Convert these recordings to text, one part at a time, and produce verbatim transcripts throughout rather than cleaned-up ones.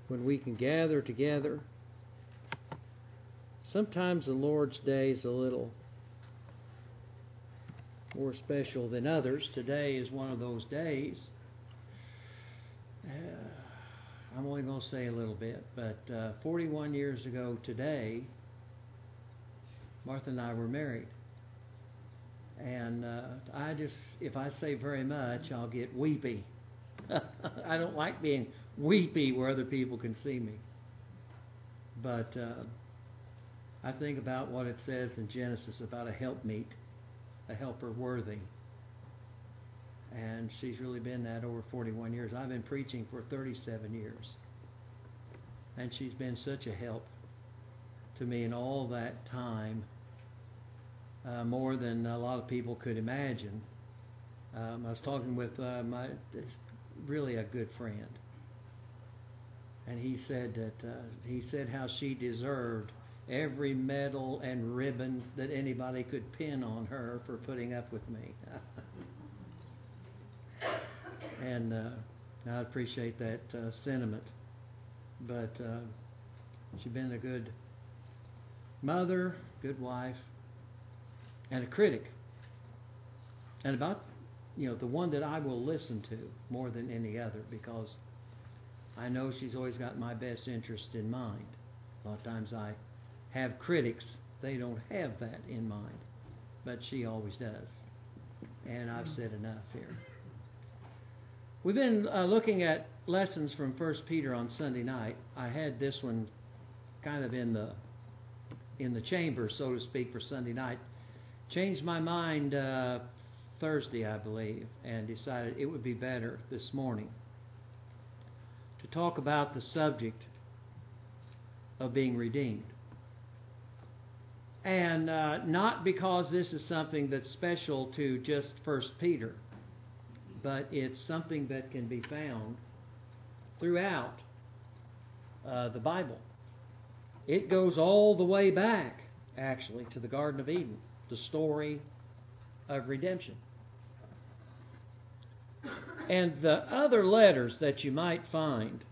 when we can gather together. Sometimes the Lord's Day is a little more special than others. Today is one of those days. Uh, I'm only going to say a little bit, but uh, forty-one years ago today, Martha and I were married. And uh, I just, if I say very much, I'll get weepy. I don't like being weepy where other people can see me. But uh, I think about what it says in Genesis about a helpmeet, a helper worthy. And she's really been that over forty-one years. I've been preaching for thirty-seven years. And she's been such a help to me in all that time, uh, more than a lot of people could imagine. Um, I was talking with uh, my really a good friend, and he said that uh, he said how she deserved every medal and ribbon that anybody could pin on her for putting up with me. And uh, I appreciate that uh, sentiment. But uh, she's been a good mother, good wife, and a critic. And about, you know, the one that I will listen to more than any other, because I know she's always got my best interest in mind. A lot of times I have critics, they don't have that in mind, but she always does. And I've said enough here. We've been uh, looking at lessons from First Peter on Sunday night. I had this one kind of in the in the chamber, so to speak, for Sunday night. Changed my mind uh, Thursday, I believe, and decided it would be better this morning to talk about the subject of being redeemed. And uh, not because this is something that's special to just First Peter, but it's something that can be found throughout uh, the Bible. It goes all the way back, actually, to the Garden of Eden, the story of redemption. And the other letters that you might find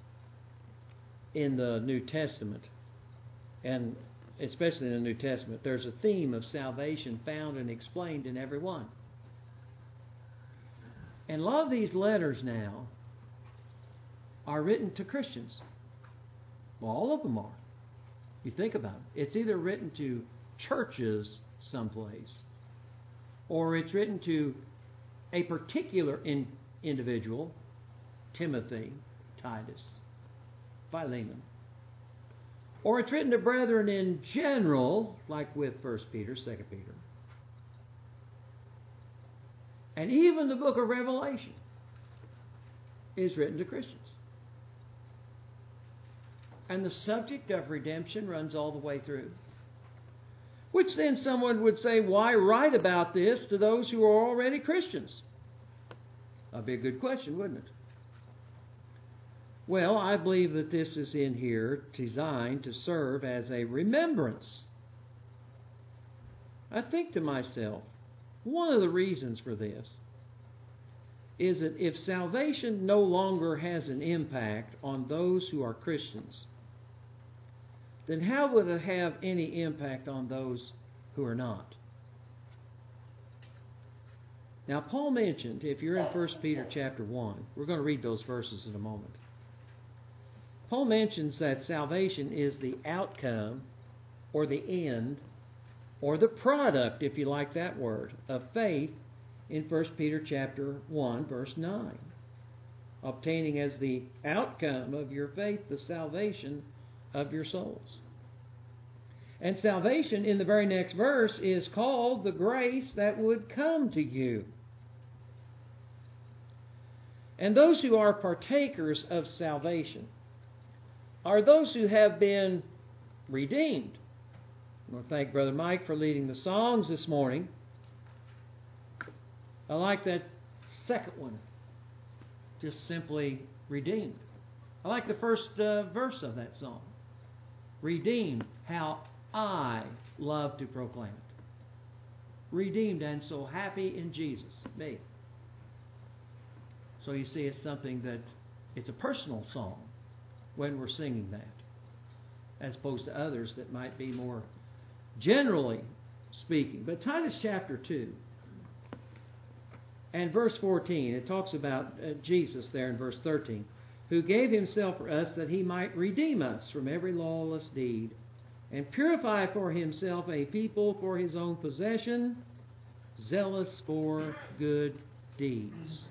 in the New Testament, and especially in the New Testament, there's a theme of salvation found and explained in every one. And a lot of these letters now are written to Christians. Well, all of them are. You think about it. It's either written to churches someplace, or it's written to a particular in, individual, Timothy, Titus, Philemon. Or it's written to brethren in general, like with First Peter, Second Peter. And even the book of Revelation is written to Christians. And the subject of redemption runs all the way through. Which then someone would say, why write about this to those who are already Christians? That'd be a good question, wouldn't it? Well, I believe that this is in here designed to serve as a remembrance. I think to myself, one of the reasons for this is that if salvation no longer has an impact on those who are Christians, then how would it have any impact on those who are not? Now, Paul mentioned, if you're in First Peter chapter one, we're going to read those verses in a moment. Paul mentions that salvation is the outcome or the end or the product, if you like that word, of faith in First Peter chapter one, verse nine. Obtaining as the outcome of your faith the salvation of your souls. And salvation in the very next verse is called the grace that would come to you. And those who are partakers of salvation are those who have been redeemed. I want to thank Brother Mike for leading the songs this morning. I like that second one, just simply redeemed. I like the first uh, verse of that song. Redeemed, how I love to proclaim it. Redeemed and so happy in Jesus, me. So you see, it's something that, it's a personal song. when we're singing that, as opposed to others that might be more generally speaking. But Titus chapter two and verse fourteen, it talks about uh, Jesus there in verse thirteen, who gave himself for us that he might redeem us from every lawless deed and purify for himself a people for his own possession, zealous for good deeds.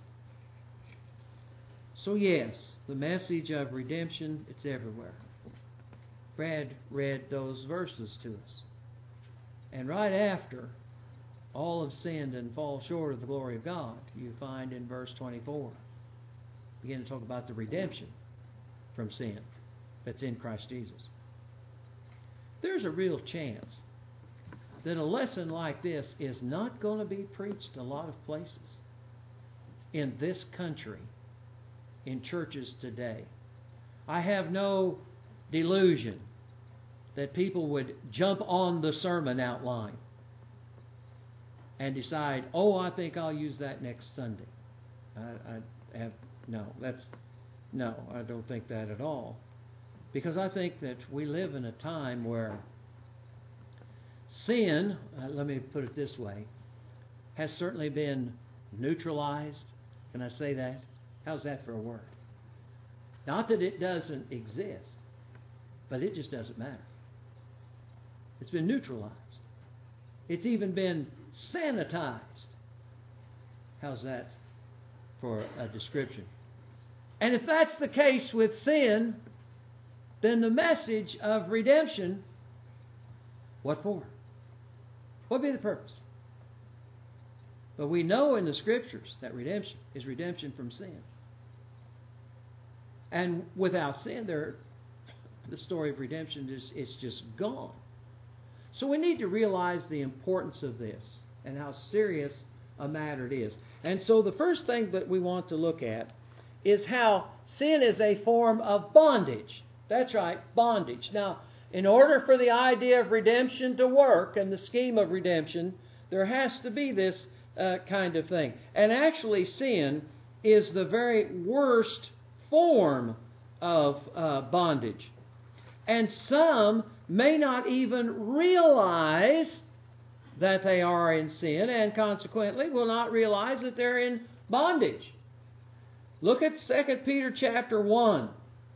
So yes, the message of redemption, it's everywhere. Brad read those verses to us. And right after, all have sinned and fall short of the glory of God, you find in verse twenty-four. Begin to talk about the redemption from sin that's in Christ Jesus. There's a real chance that a lesson like this is not going to be preached a lot of places in this country, in churches today. I have no delusion that people would jump on the sermon outline and decide, oh, I think I'll use that next Sunday. I, I have no, that's no, I don't think that at all. Because I think that we live in a time where sin, uh, let me put it this way, has certainly been neutralized. Can I say that? How's that for a word? Not that it doesn't exist, but it just doesn't matter. It's been neutralized. It's even been sanitized. How's that for a description? And if that's the case with sin, then the message of redemption, what for? What would be the purpose? But we know in the Scriptures that redemption is redemption from sin. And without sin, there, the story of redemption is it's just gone. So we need to realize the importance of this and how serious a matter it is. And so the first thing that we want to look at is how sin is a form of bondage. That's right, bondage. Now, in order for the idea of redemption to work and the scheme of redemption, there has to be this uh, kind of thing. And actually, sin is the very worst form of uh, bondage. And some may not even realize that they are in sin, and consequently will not realize that they're in bondage. Look at Second Peter chapter one.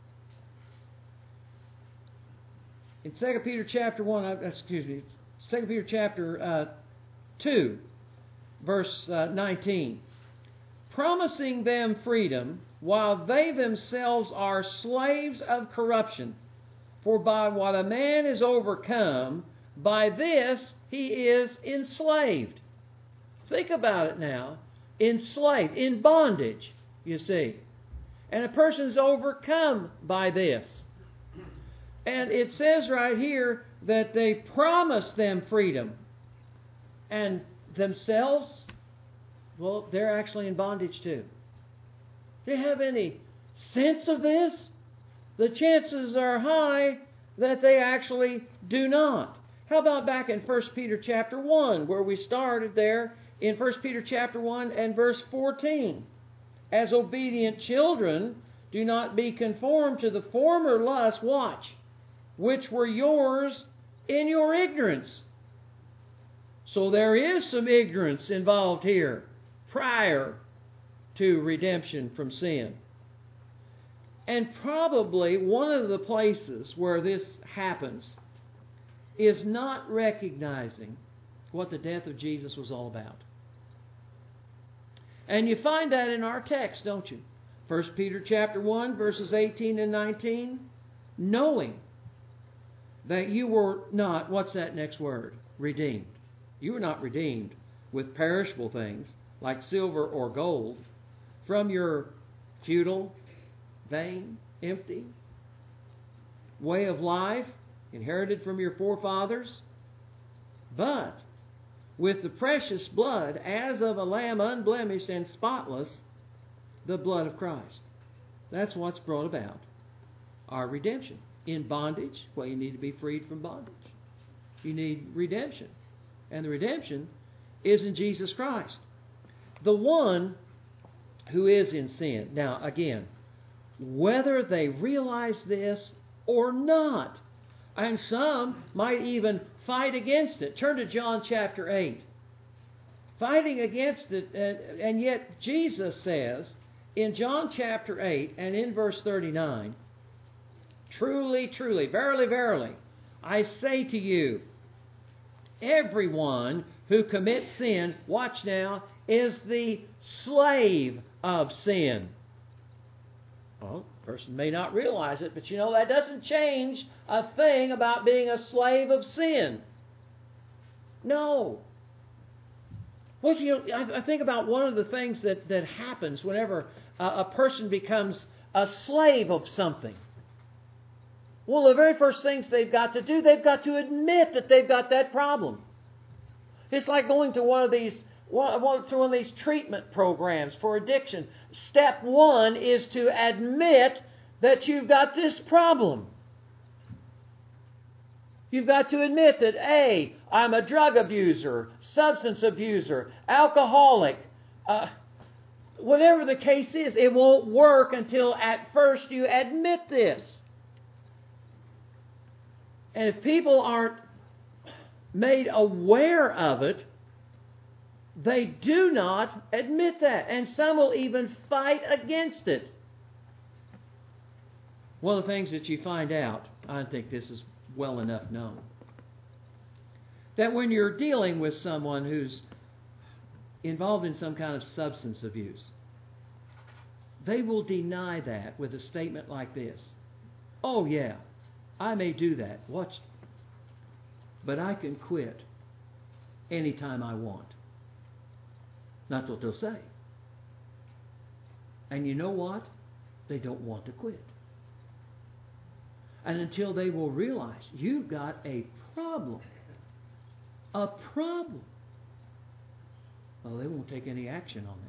In Second Peter chapter one, uh, excuse me, Second Peter chapter uh, two, verse uh, nineteen. Promising them freedom, while they themselves are slaves of corruption. For by what a man is overcome, by this he is enslaved. Think about it now. Enslaved, in bondage, you see. And a person's overcome by this. And it says right here that they promise them freedom. And themselves, well, they're actually in bondage too. Do you have any sense of this? The chances are high that they actually do not. How about back in First Peter chapter one, where we started there in First Peter chapter one and verse fourteen. As obedient children, do not be conformed to the former lusts, watch, which were yours in your ignorance. So there is some ignorance involved here prior to redemption from sin. And probably one of the places where this happens is not recognizing what the death of Jesus was all about. And you find that in our text, don't you? First Peter chapter one, verses eighteen and nineteen. Knowing that you were not, what's that next word? Redeemed. You were not redeemed with perishable things like silver or gold from your futile, vain, empty way of life inherited from your forefathers, but with the precious blood as of a lamb unblemished and spotless, the blood of Christ. That's what's brought about our redemption. In bondage, well, you need to be freed from bondage. You need redemption. And the redemption is in Jesus Christ. The one who is in sin. Now, again, whether they realize this or not. And some might even fight against it. Turn to John chapter eight. Fighting against it, and, and yet Jesus says in John chapter eight and in verse thirty-nine, truly, truly, verily, verily, I say to you, everyone who commits sin, watch now, is the slave of sin. Well, the person may not realize it, but you know, that doesn't change a thing about being a slave of sin. No. Well, you know, I, I think about one of the things that, that happens whenever a, a person becomes a slave of something. Well, the very first things they've got to do, they've got to admit that they've got that problem. It's like going to one of these one, one, to one of these treatment programs for addiction. Step one is to admit that you've got this problem. You've got to admit that, A, I'm a drug abuser, substance abuser, alcoholic. Uh, whatever the case is, it won't work until at first you admit this. And if people aren't made aware of it, they do not admit that. And some will even fight against it. One of the things that you find out, I think this is well enough known, that when you're dealing with someone who's involved in some kind of substance abuse, they will deny that with a statement like this. Oh yeah, I may do that. Watch. But I can quit anytime I want. That's what they'll say. And you know what? They don't want to quit. And until they will realize you've got a problem, a problem, well, they won't take any action on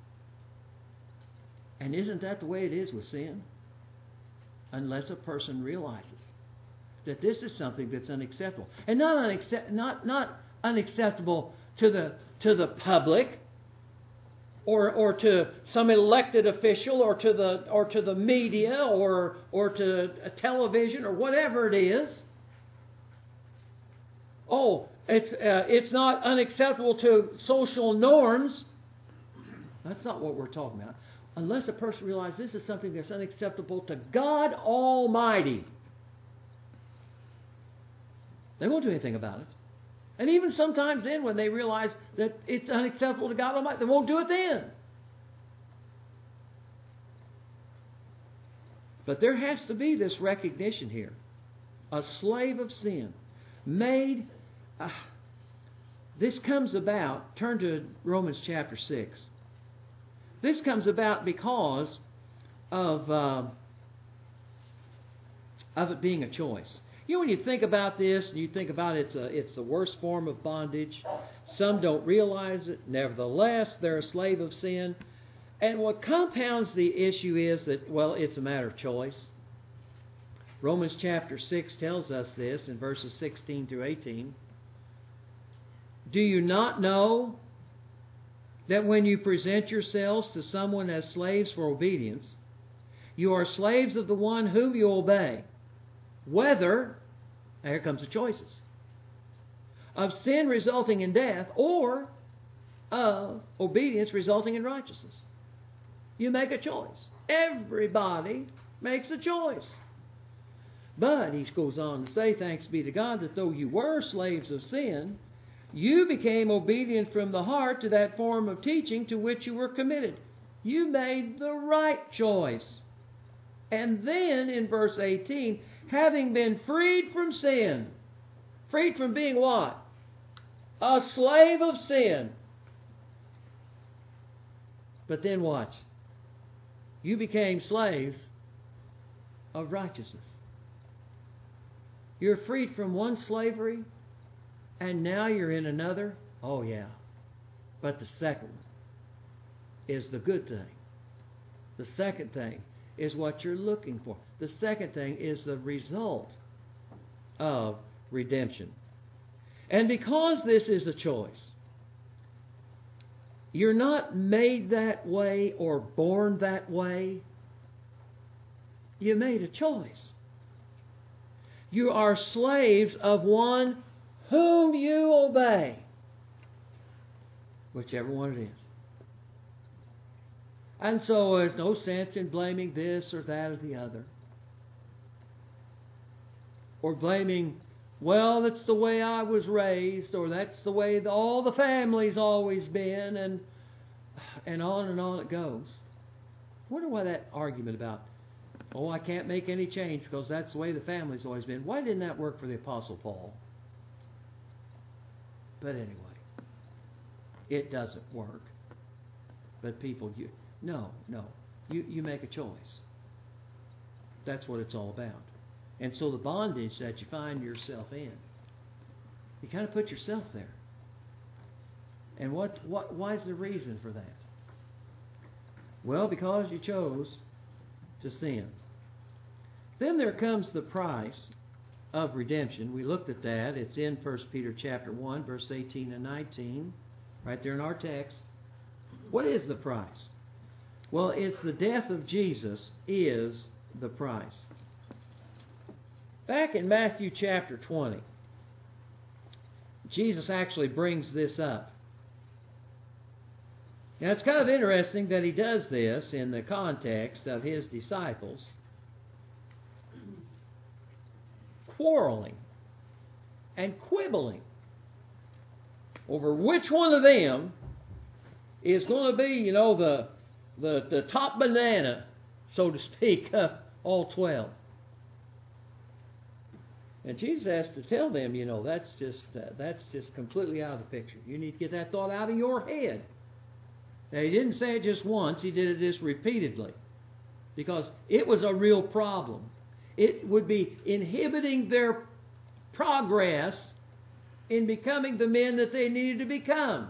that. And isn't that the way it is with sin? Unless a person realizes that this is something that's unacceptable. And not, unaccept, not, not unacceptable to the, to the public, or or to some elected official, or to the or to the media, or or to a television, or whatever it is. Oh, it's uh, it's not unacceptable to social norms. That's not what we're talking about. Unless a person realizes this is something that's unacceptable to God Almighty, they won't do anything about it. And even sometimes then, when they realize that it's unacceptable to God Almighty, they won't do it then. But there has to be this recognition here. A slave of sin. Made... Uh, this comes about... Turn to Romans chapter six. This comes about because of, uh, of it being a choice. You know, when you think about this, and you think about it's a, it's the worst form of bondage. Some don't realize it. Nevertheless, they're a slave of sin. And what compounds the issue is that, well, it's a matter of choice. Romans chapter six tells us this in verses sixteen through eighteen. Do you not know that when you present yourselves to someone as slaves for obedience, you are slaves of the one whom you obey? Whether, here comes the choices, of sin resulting in death or of obedience resulting in righteousness. You make a choice. Everybody makes a choice. But, he goes on to say, thanks be to God, that though you were slaves of sin, you became obedient from the heart to that form of teaching to which you were committed. You made the right choice. And then, in verse eighteen, having been freed from sin. Freed from being what? A slave of sin. But then watch. You became slaves of righteousness. You're freed from one slavery, and now you're in another. Oh yeah. But the second one is the good thing. The second thing is what you're looking for. The second thing is the result of redemption. And because this is a choice, you're not made that way or born that way. You made a choice. You are slaves of one whom you obey, whichever one it is. And so there's no sense in blaming this or that or the other. Or blaming, well, that's the way I was raised, or that's the way all the family's always been, and and on and on it goes. I wonder why that argument about, oh, I can't make any change because that's the way the family's always been. Why didn't that work for the Apostle Paul? But anyway, it doesn't work. But people, you no, no. You, you make a choice. That's what it's all about. And so the bondage that you find yourself in, you kind of put yourself there. And what, what why is the reason for that? Well, because you chose to sin. Then there comes the price of redemption. We looked at that. It's in First Peter chapter one, verse eighteen and nineteen, right there in our text. What is the price? Well, it's the death of Jesus is the price. Back in Matthew chapter twenty, Jesus actually brings this up. Now, it's kind of interesting that he does this in the context of his disciples quarreling and quibbling over which one of them is going to be, you know, the the, the top banana, so to speak, of all twelve. And Jesus has to tell them, you know, that's just uh, that's just completely out of the picture. You need to get that thought out of your head. Now, he didn't say it just once. He did it just repeatedly. Because it was a real problem. It would be inhibiting their progress in becoming the men that they needed to become.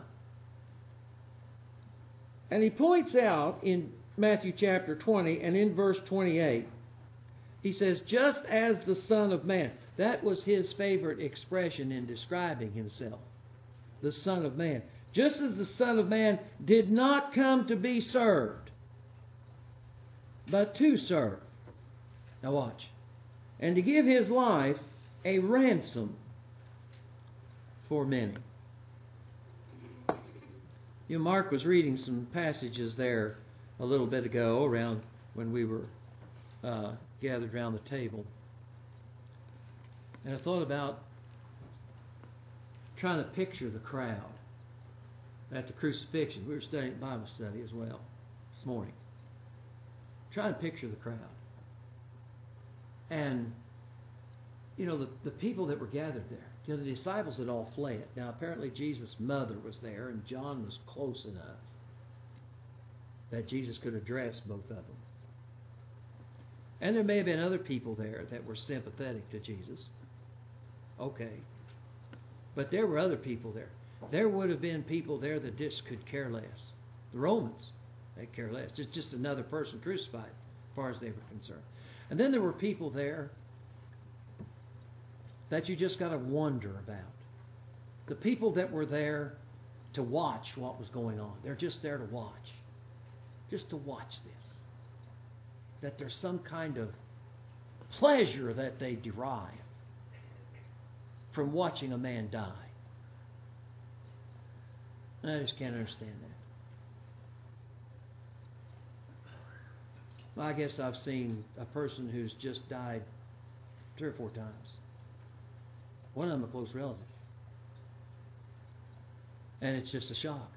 And he points out in Matthew chapter twenty and in verse twenty-eight, he says, just as the Son of Man. That was his favorite expression in describing himself. The Son of Man. Just as the Son of Man did not come to be served, but to serve. Now watch. And to give his life a ransom for many. You know, Mark was reading some passages there a little bit ago around when we were uh, gathered around the table. And I thought about trying to picture the crowd at the crucifixion. We were studying Bible study as well this morning. Try and picture the crowd. And, you know, the, the people that were gathered there. You know, the disciples had all fled. Now, apparently Jesus' mother was there, and John was close enough that Jesus could address both of them. And there may have been other people there that were sympathetic to Jesus. Okay. But there were other people there. There would have been people there that just could care less. The Romans, they care less. It's just another person crucified, as far as they were concerned. And then there were people there that you just got to wonder about. The people that were there to watch what was going on. They're just there to watch. Just to watch this. That there's some kind of pleasure that they derive from watching a man die. I just can't understand that. Well, I guess I've seen a person who's just died three or four times. One of them a close relative. And it's just a shock.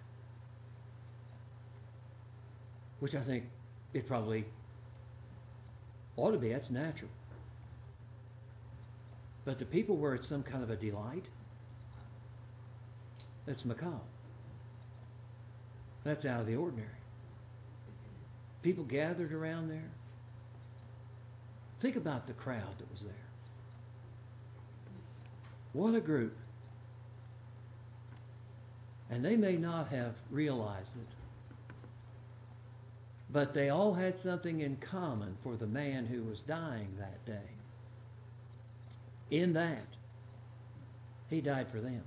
Which I think it probably ought to be. That's natural. But the people where it's some kind of a delight, that's macabre. That's out of the ordinary. People gathered around there. Think about the crowd that was there. What a group. And they may not have realized it, but they all had something in common for the man who was dying that day. In that, he died for them.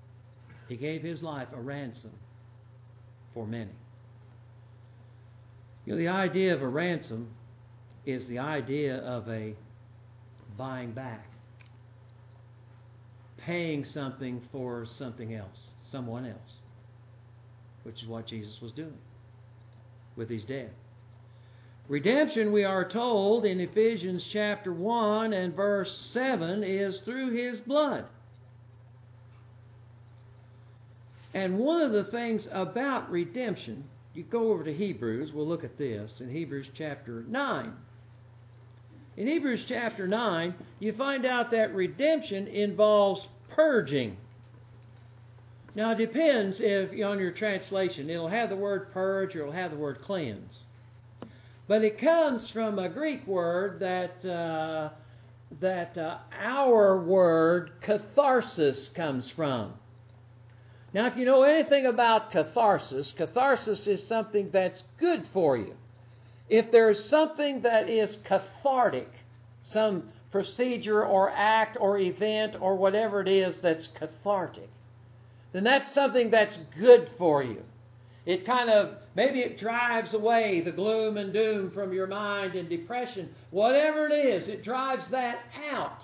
He gave his life a ransom for many. You know, the idea of a ransom is the idea of a buying back, paying something for something else, someone else, which is what Jesus was doing with his death. Redemption, we are told in Ephesians chapter one and verse seven, is through his blood. And one of the things about redemption, you go over to Hebrews, we'll look at this in Hebrews chapter nine. In Hebrews chapter nine, you find out that redemption involves purging. Now, it depends if on your translation. It'll have the word purge or it'll have the word cleanse. But it comes from a Greek word that uh, that uh, our word catharsis comes from. Now, if you know anything about catharsis, catharsis is something that's good for you. If there's something that is cathartic, some procedure or act or event or whatever it is that's cathartic, then that's something that's good for you. It kind of, maybe it drives away the gloom and doom from your mind and depression. Whatever it is, it drives that out.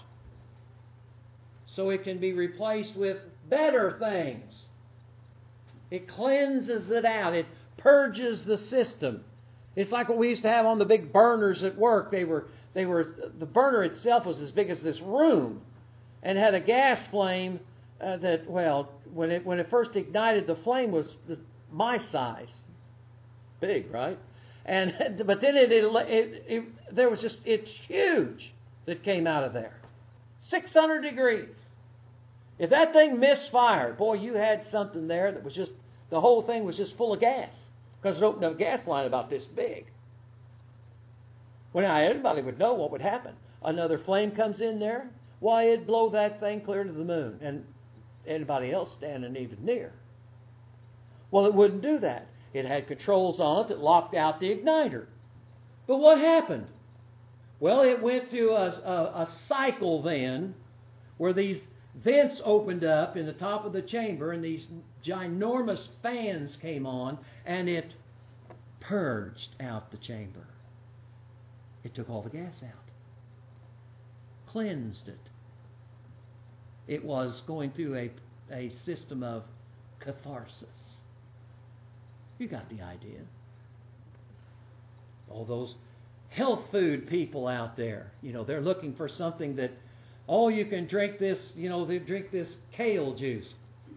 So it can be replaced with better things. It cleanses it out. It purges the system. It's like what we used to have on the big burners at work. They were, they were, the burner itself was as big as this room and had a gas flame uh, that, well, when it when it first ignited, the flame was the, my size, big, right? And but then it, it, it, it there was just it's huge that came out of there, six hundred degrees. If that thing misfired, boy, you had something there that was just the whole thing was just full of gas. Because it opened up a gas line about this big. Well, now, everybody would know what would happen. Another flame comes in there. Why, it'd blow that thing clear to the moon. And anybody else standing even near. Well, it wouldn't do that. It had controls on it that locked out the igniter. But what happened? Well, it went through a, a, a cycle then where these vents opened up in the top of the chamber and these ginormous fans came on and it purged out the chamber. It took all the gas out. Cleansed it. It was going through a, a system of catharsis. You got the idea. All those health food people out there, you know, they're looking for something that, oh, you can drink this, you know, they drink this kale juice.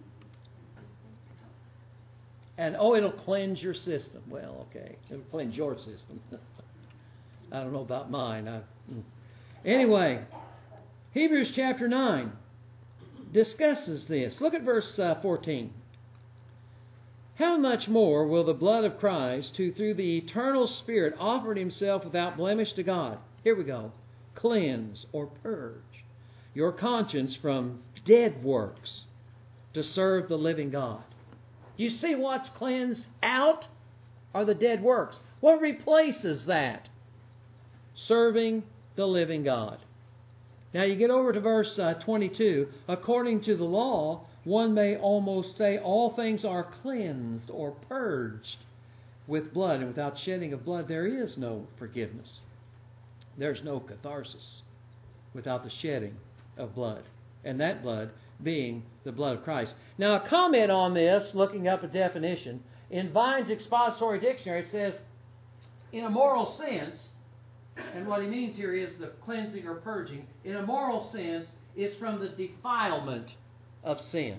And, oh, it'll cleanse your system. Well, okay, it'll cleanse your system. I don't know about mine. I, anyway, Hebrews chapter nine discusses this. Look at verse uh, fourteen. How much more will the blood of Christ, who through the eternal Spirit offered himself without blemish to God, here we go, cleanse or purge your conscience from dead works to serve the living God. You see what's cleansed out are the dead works. What replaces that? Serving the living God. Now you get over to verse uh, twenty-two. According to the law, one may almost say all things are cleansed or purged with blood, and without shedding of blood there is no forgiveness. There's no catharsis without the shedding of blood, and that blood being the blood of Christ. Now, a comment on this, looking up a definition, in Vine's Expository Dictionary, it says, in a moral sense, and what he means here is the cleansing or purging, in a moral sense, it's from the defilement of sin.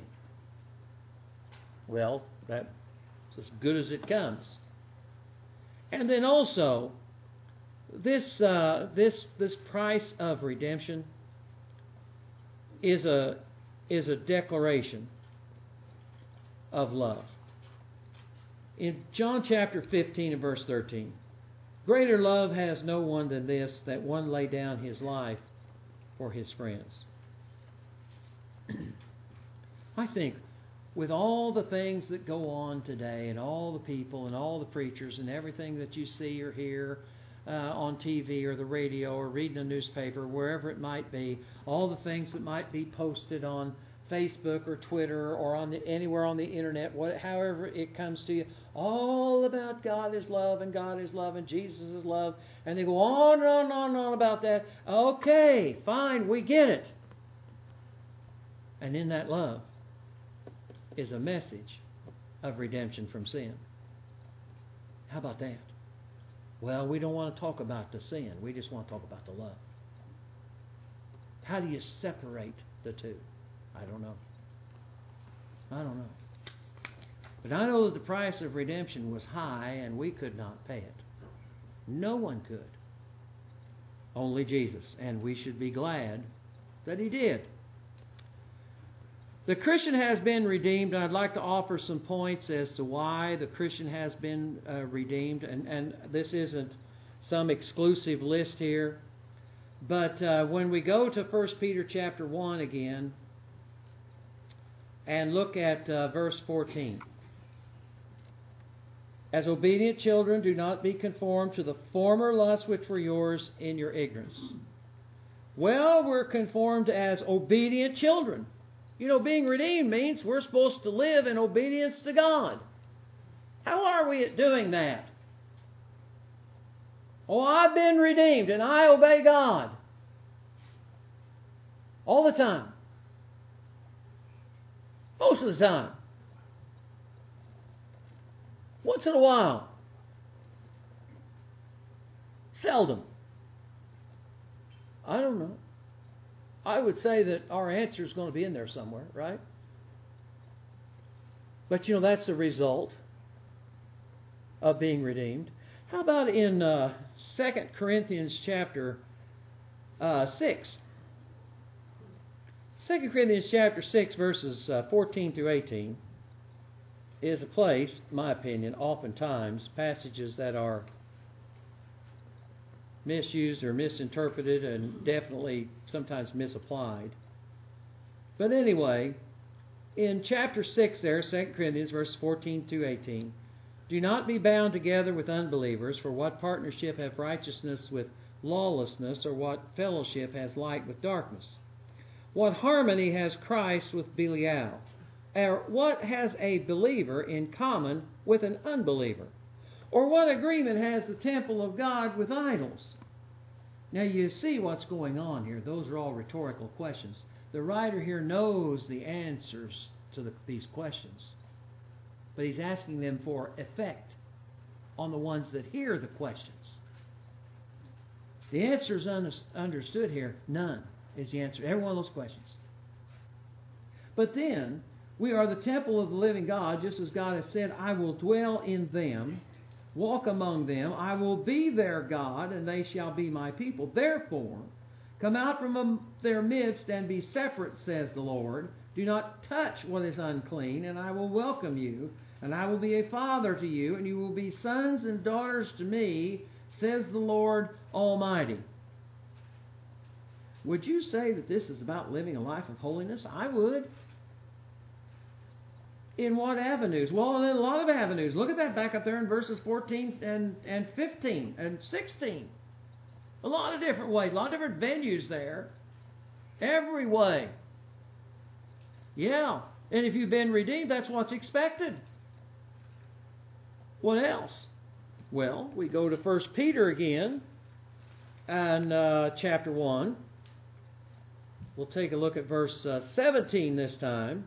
Well, that's as good as it comes. And then also, this uh, this this price of redemption is a is a declaration of love. In John chapter fifteen and verse thirteen, greater love has no one than this, that one lay down his life for his friends. I think with all the things that go on today and all the people and all the preachers and everything that you see or hear uh, on T V or the radio or reading a newspaper, wherever it might be, all the things that might be posted on Facebook or Twitter or on the, anywhere on the internet, what, however it comes to you, all about God is love and God is love and Jesus is love, and they go on and on and on and on about that. Okay, fine, we get it. And in that love is a message of redemption from sin. How about that? Well, we don't want to talk about the sin. We just want to talk about the love. How do you separate the two? I don't know. I don't know. But I know that the price of redemption was high and we could not pay it. No one could. Only Jesus. And we should be glad that He did. The Christian has been redeemed, and I'd like to offer some points as to why the Christian has been uh, redeemed. And, and this isn't some exclusive list here. But uh, when we go to First Peter chapter one again and look at uh, verse fourteen. As obedient children, do not be conformed to the former lusts which were yours in your ignorance. Well, we're conformed as obedient children. You know, being redeemed means we're supposed to live in obedience to God. How are we at doing that? Oh, I've been redeemed and I obey God. All the time. Most of the time. Once in a while. Seldom. I don't know. I would say that our answer is going to be in there somewhere, right? But you know, that's a result of being redeemed. How about in uh, Second Corinthians chapter uh, six? Second Corinthians chapter six, verses uh, fourteen through eighteen, is a place, in my opinion, oftentimes passages that are misused or misinterpreted and definitely sometimes misapplied. But anyway, in chapter six there, Second Corinthians, verses fourteen through eighteen, do not be bound together with unbelievers, for what partnership hath righteousness with lawlessness, or what fellowship has light with darkness? What harmony has Christ with Belial? Or what has a believer in common with an unbeliever? Or what agreement has the temple of God with idols? Now you see what's going on here. Those are all rhetorical questions. The writer here knows the answers to the, these questions. But he's asking them for effect on the ones that hear the questions. The answer is un- understood here. None is the answer to every one of those questions. But then, we are the temple of the living God, just as God has said, I will dwell in them, walk among them, I will be their God, and they shall be my people. Therefore, come out from their midst and be separate, says the Lord. Do not touch what is unclean, and I will welcome you, and I will be a father to you, and you will be sons and daughters to me, says the Lord Almighty. Would you say that this is about living a life of holiness? I would. In what avenues? Well, in a lot of avenues. Look at that back up there in verses fourteen and, and fifteen and sixteen. A lot of different ways, a lot of different venues there. Every way. Yeah. And if you've been redeemed, that's what's expected. What else? Well, we go to First Peter again and uh, chapter one. We'll take a look at verse uh, seventeen this time.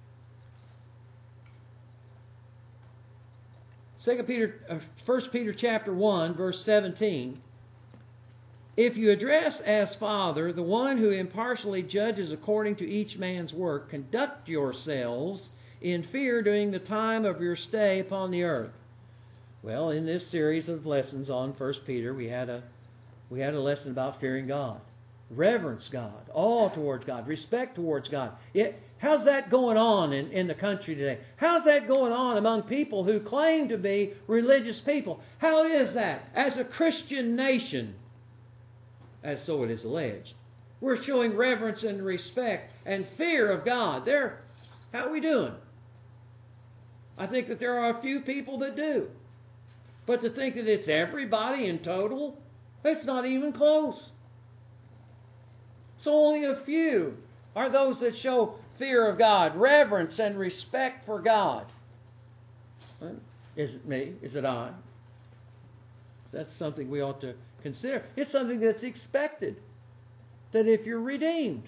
Second Peter, uh, First Peter chapter one, verse seventeen. If you address as Father the one who impartially judges according to each man's work, conduct yourselves in fear during the time of your stay upon the earth. Well, in this series of lessons on First Peter, we had a we had a lesson about fearing God, reverence God, awe towards God, respect towards God. It, how's that going on in, in the country today? How's that going on among people who claim to be religious people? How is that as a Christian nation? As so it is alleged. We're showing reverence and respect and fear of God. There, how are we doing? I think that there are a few people that do. But to think that it's everybody in total, it's not even close. So only a few are those that show fear of God, reverence and respect for God. Well, is it me? Is it I? That's something we ought to consider. It's something that's expected. That if you're redeemed,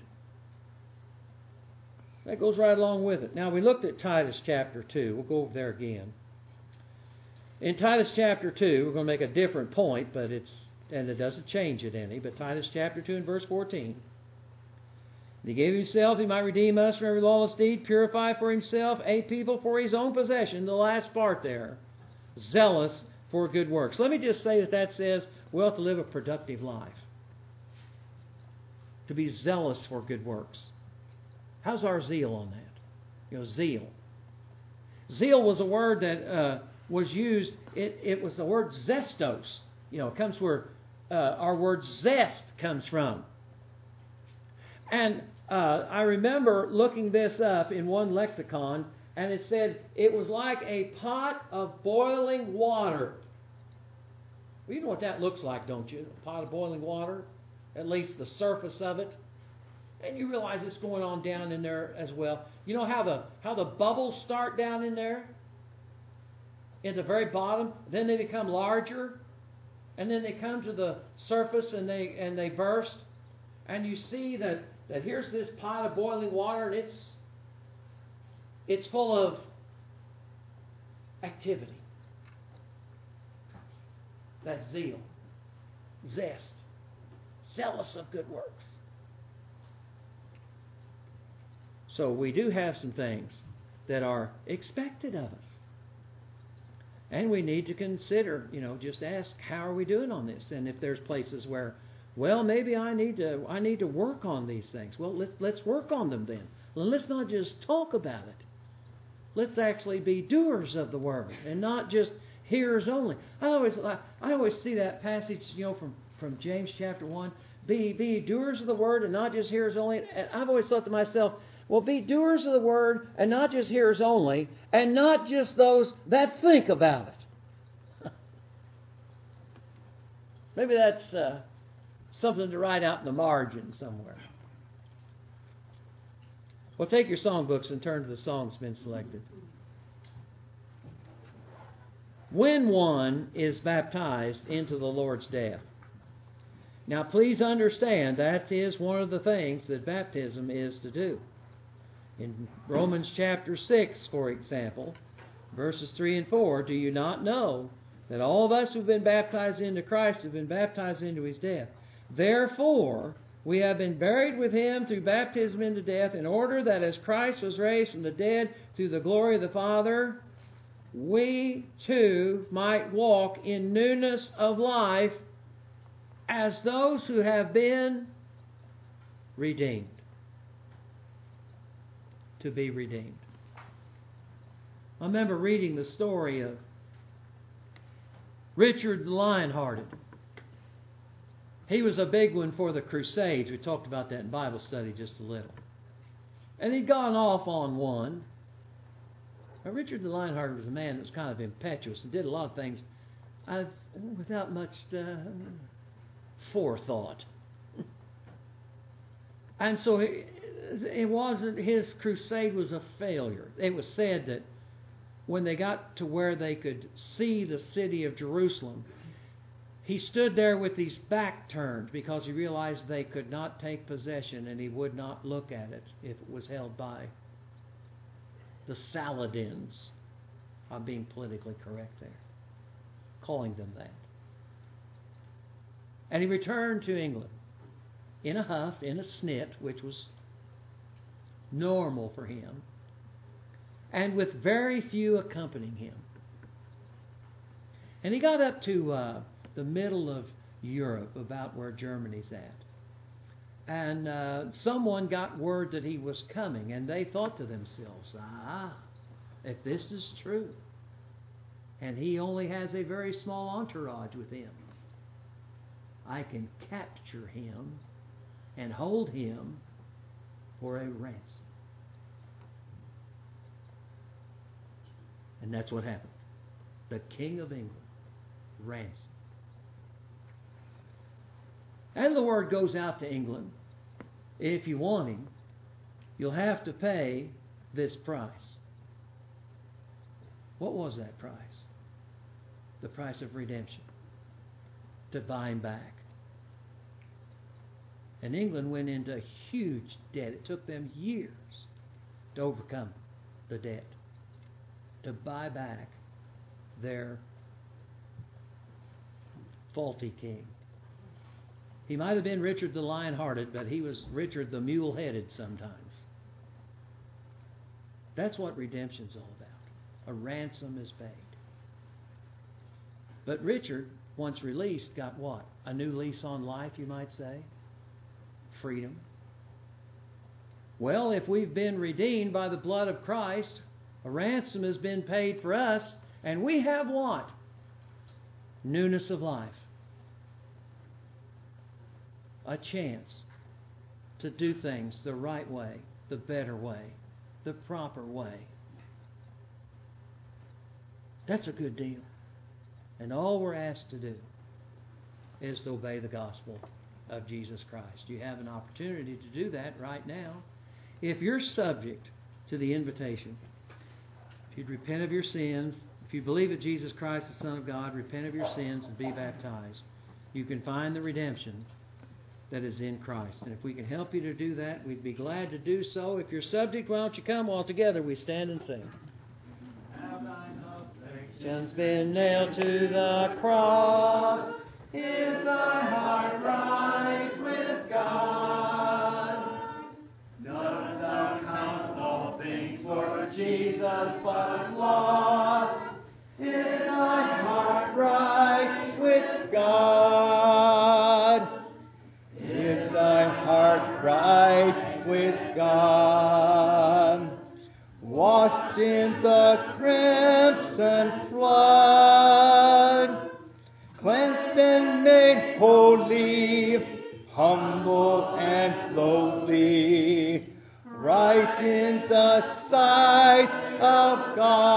that goes right along with it. Now, we looked at Titus chapter two. We'll go over there again. In Titus chapter two, we're going to make a different point, but it's, and it doesn't change it any, but Titus chapter two and verse fourteen. And he gave himself, he might redeem us from every lawless deed, purify for himself a people for his own possession. The last part there, zealous for good works. Let me just say that that says we ought to live a productive life. To be zealous for good works. How's our zeal on that? You know, zeal. Zeal was a word that uh, was used, it, it was the word zestos. You know, it comes where uh, our word zest comes from. And uh, I remember looking this up in one lexicon, and it said it was like a pot of boiling water. Well, you know what that looks like, don't you? A pot of boiling water, at least the surface of it. And you realize it's going on down in there as well. You know how the how the bubbles start down in there? In the very bottom, then they become larger, and then they come to the surface and they and they burst. And you see that, that here's this pot of boiling water, and it's it's full of activity. That's zeal, zest, zealous of good works. So we do have some things that are expected of us. And we need to consider, you know, just ask, how are we doing on this? And if there's places where, well, maybe I need to I need to work on these things. Well, let's let's work on them then. Well, let's not just talk about it. Let's actually be doers of the word and not just hearers only. I always I always see that passage, you know, from, from James chapter one. Be be doers of the word and not just hearers only. And I've always thought to myself, well, be doers of the word and not just hearers only, and not just those that think about it. Maybe that's uh, something to write out in the margin somewhere. Well, take your songbooks and turn to the song that's been selected. When one is baptized into the Lord's death. Now, please understand that is one of the things that baptism is to do. In Romans chapter six, for example, verses three and four, do you not know that all of us who have been baptized into Christ have been baptized into his death? Therefore, we have been buried with him through baptism into death, in order that as Christ was raised from the dead through the glory of the Father, we too might walk in newness of life as those who have been redeemed. To be redeemed. I remember reading the story of Richard the Lionhearted. He was a big one for the Crusades. We talked about that in Bible study just a little. And he'd gone off on one. Now, Richard the Lionhearted was a man that was kind of impetuous and did a lot of things uh, without much uh, forethought. And so he, it wasn't, his crusade was a failure. It was said that when they got to where they could see the city of Jerusalem, he stood there with his back turned because he realized they could not take possession, and he would not look at it if it was held by the Saladins. I'm being politically correct there, calling them that. And he returned to England in a huff, in a snit, which was normal for him, and with very few accompanying him. And he got up to uh, the middle of Europe, about where Germany's at. And uh, someone got word that he was coming, and they thought to themselves, ah, if this is true, and he only has a very small entourage with him, I can capture him and hold him for a ransom. And that's what happened. The King of England, ransom. And the word goes out to England, if you want him, you'll have to pay this price. What was that price? The price of redemption. To buy him back. And England went into huge debt. It took them years to overcome the debt. To buy back their faulty king. He might have been Richard the Lion-Hearted, but he was Richard the Mule-Headed sometimes. That's what redemption's all about. A ransom is paid. But Richard, once released, got what? A new lease on life, you might say? Freedom. Well, if we've been redeemed by the blood of Christ, a ransom has been paid for us, and we have what? Newness of life. A chance to do things the right way, the better way, the proper way. That's a good deal. And all we're asked to do is to obey the gospel of Jesus Christ. You have an opportunity to do that right now. If you're subject to the invitation, if you'd repent of your sins, if you believe that Jesus Christ is the Son of God, repent of your sins and be baptized, you can find the redemption that is in Christ. And if we can help you to do that, we'd be glad to do so. If you're subject, why don't you come all together? We stand and sing. Have thine afflictions been nailed to the cross? Is thy heart right with God? Dost thou count all things for Jesus but lost? Is thy heart right with God? Is thy heart right with God? Washed in the crimson flood, cleansed and made holy, humble and lowly, right in the sight of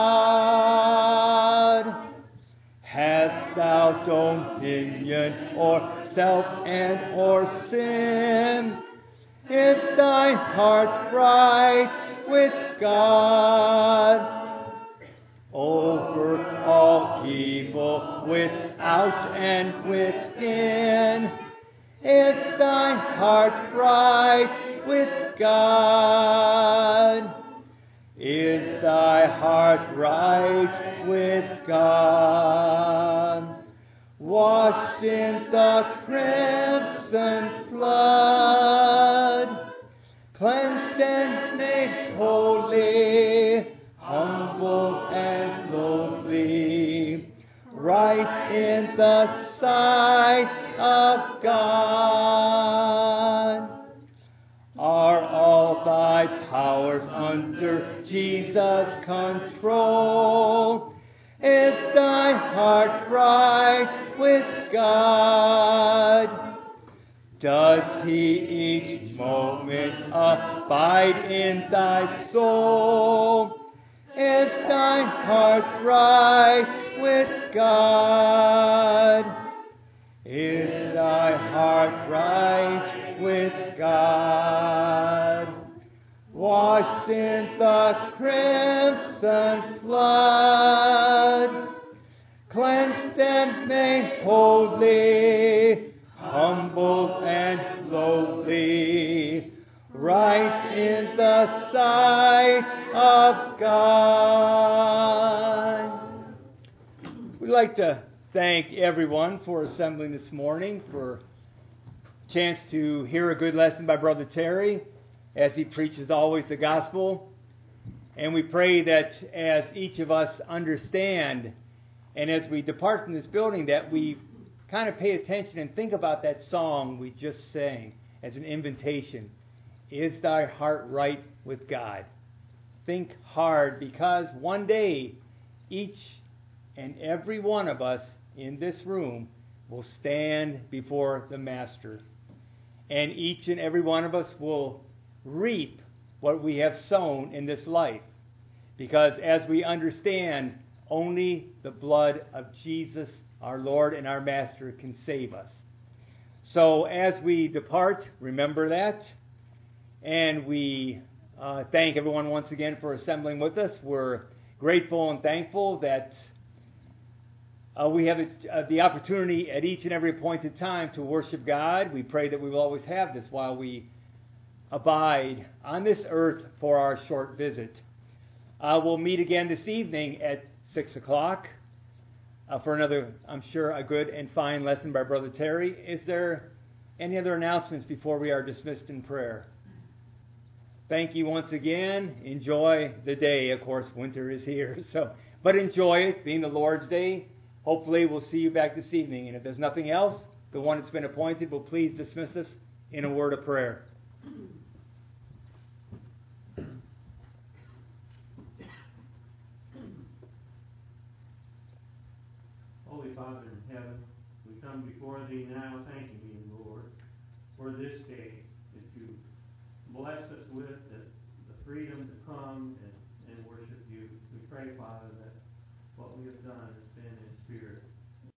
God. Hast thou dominion o'er self and o'er sin? Is thy heart right with God? Over all evil, without and within, is thy heart right with God? Is thy heart right with God? Washed in the crimson flood, cleansed and made holy, humble and lowly, right in the sight of God. Are all thy powers under Jesus' control? Is thy heart right with God? Does he each moment abide in thy soul? Is thy heart right with God? Is thy heart right with God? Washed in the crimson flood, cleansed and made holy, humble and lowly, right in the sight of God. We'd like to thank everyone for assembling this morning, for a chance to hear a good lesson by Brother Terry as he preaches always the gospel. And we pray that as each of us understand, and as we depart from this building, that we kind of pay attention and think about that song we just sang as an invitation. Is thy heart right with God? Think hard, because one day each and every one of us in this room will stand before the Master. And each and every one of us will reap what we have sown in this life. Because as we understand, only the blood of Jesus, our Lord and our Master, can save us. So as we depart, remember that. And we uh, thank everyone once again for assembling with us. We're grateful and thankful that uh, we have uh, the opportunity at each and every appointed time to worship God. We pray that we will always have this while we abide on this earth for our short visit. Uh, we'll meet again this evening at six o'clock uh, for another, I'm sure, a good and fine lesson by Brother Terry. Is there any other announcements before we are dismissed in prayer? Thank you once again. Enjoy the day. Of course, winter is here, so but enjoy it, being the Lord's Day. Hopefully, we'll see you back this evening. And if there's nothing else, the one that's been appointed will please dismiss us in a word of prayer. Holy Father in heaven, we come before Thee now, thanking Thee, Lord, for this day that You blessed us with, the, the freedom to come and, and worship You. We pray, Father, that what we have done has been in spirit